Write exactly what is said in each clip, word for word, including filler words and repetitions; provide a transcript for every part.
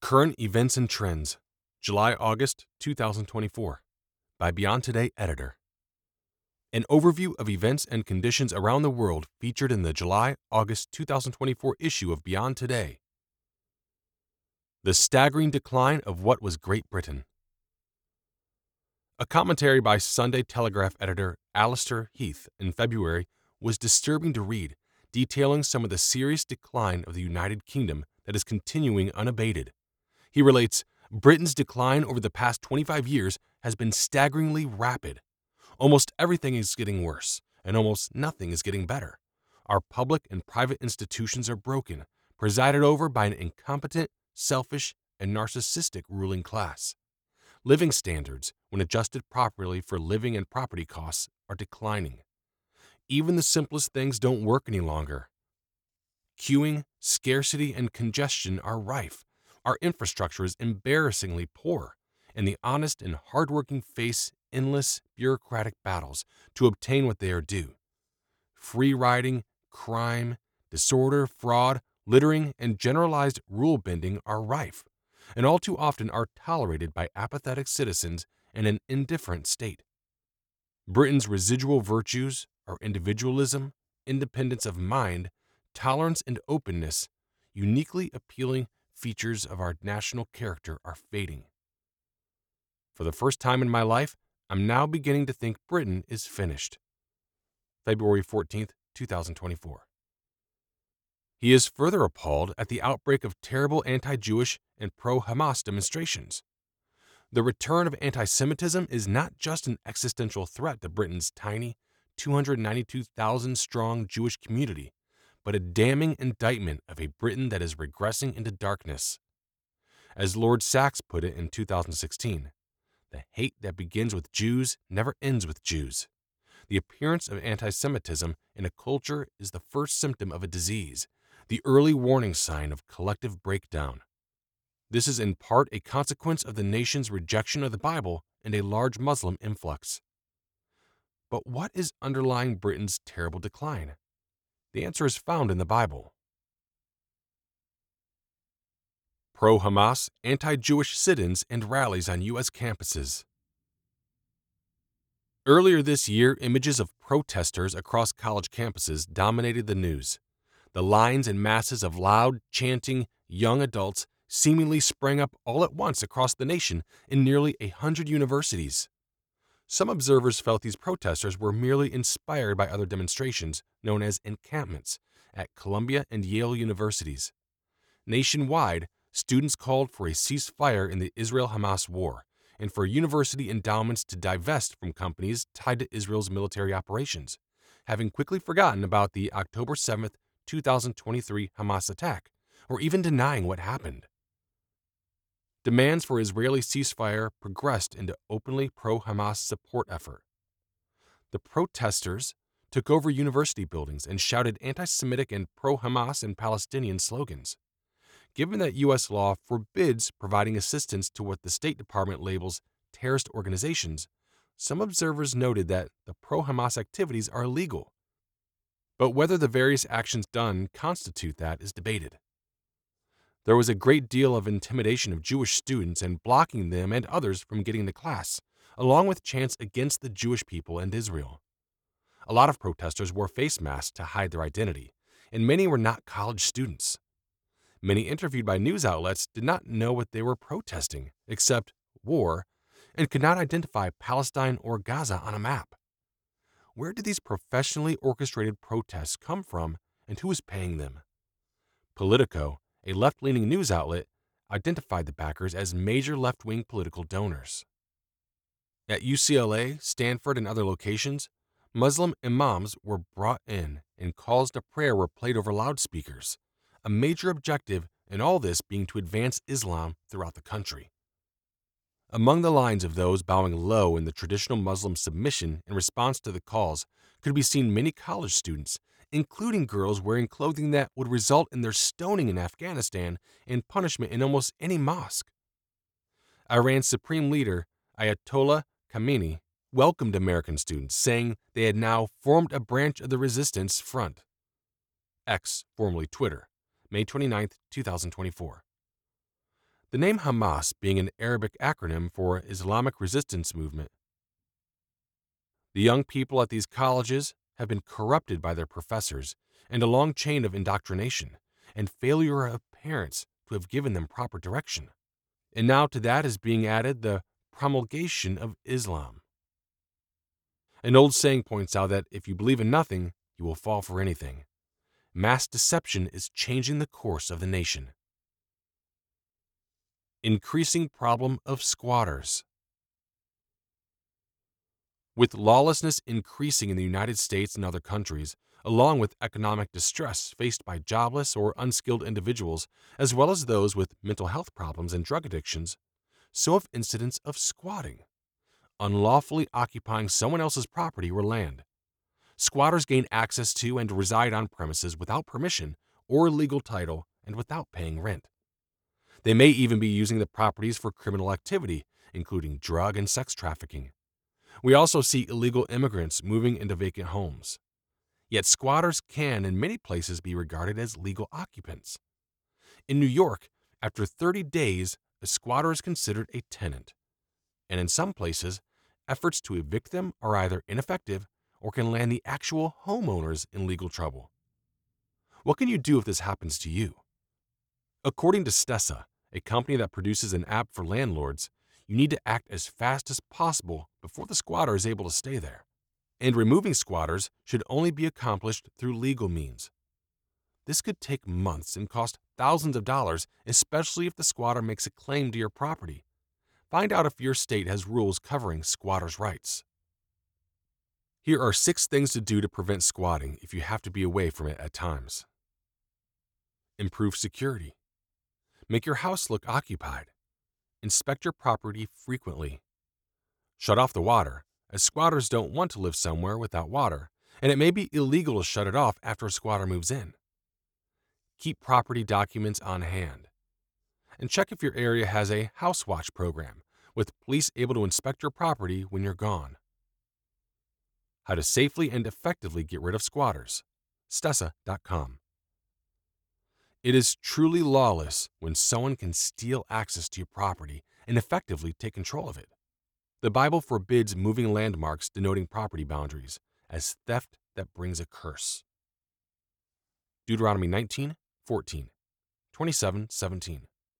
Current Events and Trends, July-August twenty twenty-four, by Beyond Today editor. An overview of events and conditions around the world featured in the July-August twenty twenty-four issue of Beyond Today. The staggering decline of what was Great Britain. A commentary by Sunday Telegraph editor Alistair Heath in February was disturbing to read, detailing some of the serious decline of the United Kingdom that is continuing unabated. He relates, Britain's decline over the past twenty-five years has been staggeringly rapid. Almost everything is getting worse, and almost nothing is getting better. Our public and private institutions are broken, presided over by an incompetent, selfish, and narcissistic ruling class. Living standards, when adjusted properly for living and property costs, are declining. Even the simplest things don't work any longer. Queuing, scarcity, and congestion are rife. Our infrastructure is embarrassingly poor, and the honest and hardworking face endless bureaucratic battles to obtain what they are due. Free riding, crime, disorder, fraud, littering, and generalized rule bending are rife, and all too often are tolerated by apathetic citizens in an indifferent state. Britain's residual virtues are individualism, independence of mind, tolerance, and openness, uniquely appealing features of our national character, are fading. For the first time in my life, I'm now beginning to think Britain is finished. February fourteenth, twenty twenty-four. He is further appalled at the outbreak of terrible anti-Jewish and pro-Hamas demonstrations. The return of anti-Semitism is not just an existential threat to Britain's tiny, two hundred ninety-two thousand strong Jewish community, but a damning indictment of a Britain that is regressing into darkness. As Lord Sachs put it in two thousand sixteen, the hate that begins with Jews never ends with Jews. The appearance of anti-Semitism in a culture is the first symptom of a disease, the early warning sign of collective breakdown. This is in part a consequence of the nation's rejection of the Bible and a large Muslim influx. But what is underlying Britain's terrible decline? The answer is found in the Bible. Pro-Hamas, anti-Jewish sit-ins and rallies on U S campuses. Earlier this year, images of protesters across college campuses dominated the news. The lines and masses of loud, chanting, young adults seemingly sprang up all at once across the nation in nearly a hundred universities. Some observers felt these protesters were merely inspired by other demonstrations known as encampments at Columbia and Yale universities. Nationwide, students called for a ceasefire in the Israel-Hamas war and for university endowments to divest from companies tied to Israel's military operations, having quickly forgotten about the October seventh, twenty twenty-three Hamas attack, or even denying what happened. Demands for Israeli ceasefire progressed into openly pro-Hamas support effort. The protesters took over university buildings and shouted anti-Semitic and pro-Hamas and Palestinian slogans. Given that U S law forbids providing assistance to what the State Department labels terrorist organizations, some observers noted that the pro-Hamas activities are illegal. But whether the various actions done constitute that is debated. There was a great deal of intimidation of Jewish students and blocking them and others from getting to class, along with chants against the Jewish people and Israel. A lot of protesters wore face masks to hide their identity, and many were not college students. Many interviewed by news outlets did not know what they were protesting, except war, and could not identify Palestine or Gaza on a map. Where did these professionally orchestrated protests come from, and who was paying them? Politico, a left-leaning news outlet, identified the backers as major left-wing political donors. At U C L A, Stanford, and other locations, Muslim imams were brought in and calls to prayer were played over loudspeakers, a major objective in all this being to advance Islam throughout the country. Among the lines of those bowing low in the traditional Muslim submission in response to the calls could be seen many college students, including girls wearing clothing that would result in their stoning in Afghanistan and punishment in almost any mosque. Iran's supreme leader, Ayatollah Khamenei, welcomed American students, saying they had now formed a branch of the resistance front. X, formerly Twitter, May twenty-ninth, twenty twenty-four. the name Hamas being an Arabic acronym for Islamic Resistance Movement. The young people at these colleges have been corrupted by their professors and a long chain of indoctrination and failure of parents to have given them proper direction. And now to that is being added the promulgation of Islam. An old saying points out that if you believe in nothing, you will fall for anything. Mass deception is changing the course of the nation. Increasing problem of squatters. With lawlessness increasing in the United States and other countries, along with economic distress faced by jobless or unskilled individuals, as well as those with mental health problems and drug addictions, so have incidents of squatting, unlawfully occupying someone else's property or land. Squatters gain access to and reside on premises without permission or legal title and without paying rent. They may even be using the properties for criminal activity, including drug and sex trafficking. We also see illegal immigrants moving into vacant homes. Yet squatters can in many places be regarded as legal occupants. In New York, after thirty days, a squatter is considered a tenant. And in some places, efforts to evict them are either ineffective or can land the actual homeowners in legal trouble. What can you do if this happens to you? According to Stessa, a company that produces an app for landlords, you need to act as fast as possible before the squatter is able to stay there. And removing squatters should only be accomplished through legal means. This could take months and cost thousands of dollars, especially if the squatter makes a claim to your property. Find out if your state has rules covering squatters' rights. Here are six things to do to prevent squatting if you have to be away from it at times. Improve security. Make your house look occupied. Inspect your property frequently. Shut off the water, as squatters don't want to live somewhere without water, and it may be illegal to shut it off after a squatter moves in. Keep property documents on hand. And check if your area has a house watch program, with police able to inspect your property when you're gone. How to safely and effectively get rid of squatters. Stessa dot com. It is truly lawless when someone can steal access to your property and effectively take control of it. The Bible forbids moving landmarks denoting property boundaries as theft that brings a curse. Deuteronomy nineteen, fourteen, twenty-seven, seventeen.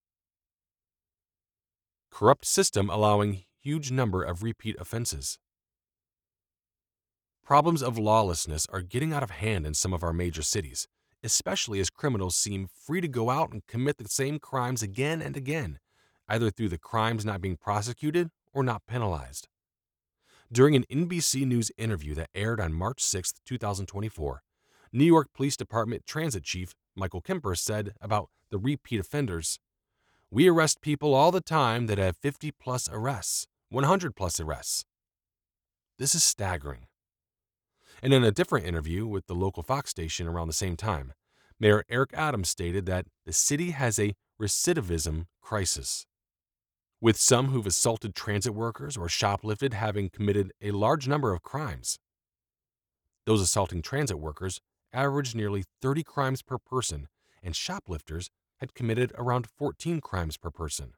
Corrupt system allowing huge number of repeat offenses. Problems of lawlessness are getting out of hand in some of our major cities, especially as criminals seem free to go out and commit the same crimes again and again, either through the crimes not being prosecuted or not penalized. During an N B C News interview that aired on March sixth, twenty twenty-four, New York Police Department Transit Chief Michael Kemper said about the repeat offenders, "We arrest people all the time that have fifty plus arrests, one hundred plus arrests." This is staggering. And in a different interview with the local Fox station around the same time, Mayor Eric Adams stated that the city has a recidivism crisis, with some who've assaulted transit workers or shoplifted having committed a large number of crimes. Those assaulting transit workers averaged nearly thirty crimes per person, and shoplifters had committed around fourteen crimes per person.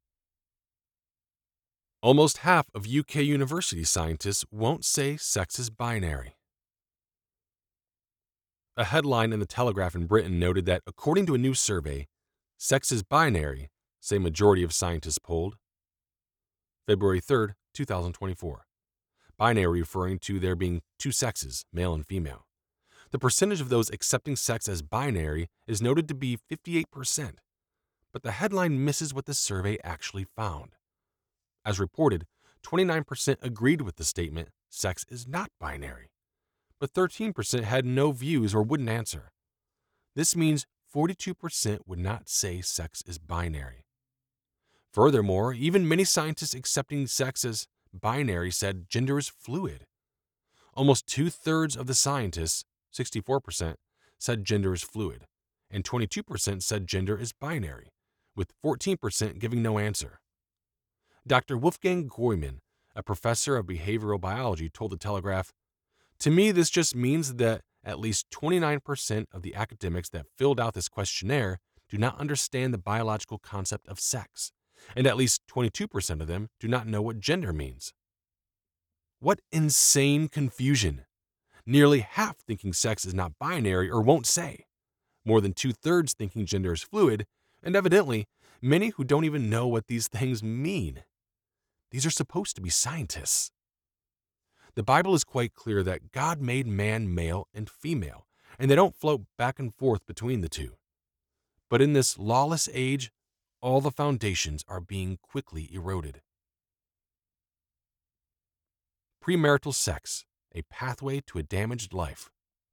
Almost half of U K university scientists won't say sex is binary. A headline in the Telegraph in Britain noted that according to a new survey, sex is binary, say majority of scientists polled. February third, twenty twenty-four. Binary referring to there being two sexes, male and female. The percentage of those accepting sex as binary is noted to be fifty-eight percent, but the headline misses what the survey actually found. As reported, twenty-nine percent agreed with the statement, sex is not binary, but thirteen percent had no views or wouldn't answer. This means forty-two percent would not say sex is binary. Furthermore, even many scientists accepting sex as binary said gender is fluid. Almost two-thirds of the scientists, sixty-four percent, said gender is fluid, and twenty-two percent said gender is binary, with fourteen percent giving no answer. Doctor Wolfgang Goyman, a professor of behavioral biology, told the Telegraph, "To me, this just means that at least twenty-nine percent of the academics that filled out this questionnaire do not understand the biological concept of sex, and at least twenty-two percent of them do not know what gender means. What insane confusion! Nearly half thinking sex is not binary or won't say. More than two-thirds thinking gender is fluid, and evidently, many who don't even know what these things mean. These are supposed to be scientists. The Bible is quite clear that God made man male and female, and they don't float back and forth between the two. But in this lawless age, all the foundations are being quickly eroded. Premarital sex, a pathway to a damaged life.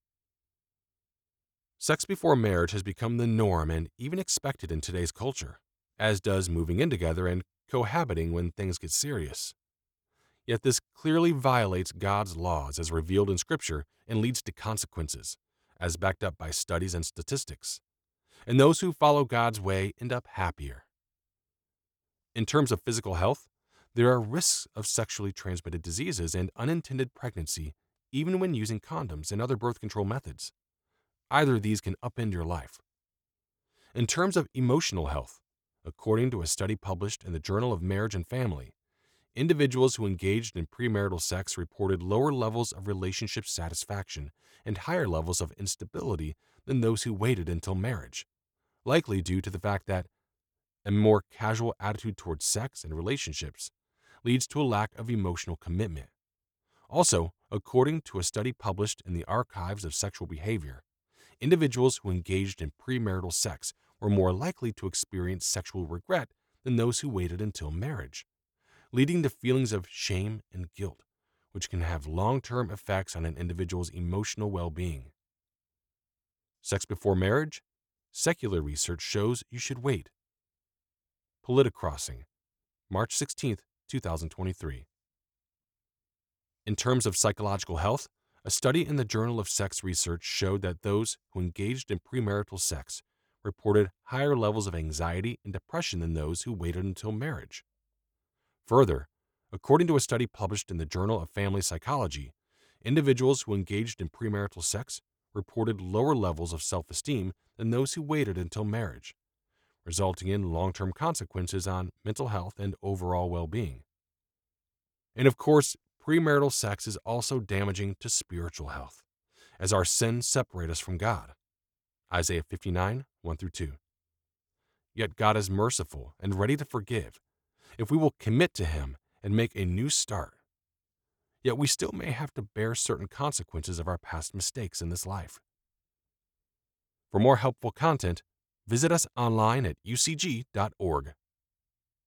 Sex before marriage has become the norm and even expected in today's culture, as does moving in together and cohabiting when things get serious. Yet this clearly violates God's laws as revealed in Scripture and leads to consequences, as backed up by studies and statistics. And those who follow God's way end up happier. In terms of physical health, there are risks of sexually transmitted diseases and unintended pregnancy even when using condoms and other birth control methods. Either of these can upend your life. In terms of emotional health, according to a study published in the Journal of Marriage and Family, individuals who engaged in premarital sex reported lower levels of relationship satisfaction and higher levels of instability than those who waited until marriage, likely due to the fact that a more casual attitude towards sex and relationships leads to a lack of emotional commitment. Also, according to a study published in the Archives of Sexual Behavior, individuals who engaged in premarital sex were more likely to experience sexual regret than those who waited until marriage, leading to feelings of shame and guilt, which can have long-term effects on an individual's emotional well-being. Sex before marriage? Secular research shows you should wait. Politicrossing, March sixteenth, two thousand twenty-three. In terms of psychological health, a study in the Journal of Sex Research showed that those who engaged in premarital sex reported higher levels of anxiety and depression than those who waited until marriage. Further, according to a study published in the Journal of Family Psychology, individuals who engaged in premarital sex reported lower levels of self-esteem than those who waited until marriage, resulting in long-term consequences on mental health and overall well-being. And of course, premarital sex is also damaging to spiritual health, as our sins separate us from God. Isaiah fifty-nine, one through two. Yet God is merciful and ready to forgive if we will commit to Him and make a new start. Yet we still may have to bear certain consequences of our past mistakes in this life. For more helpful content, visit us online at u c g dot org.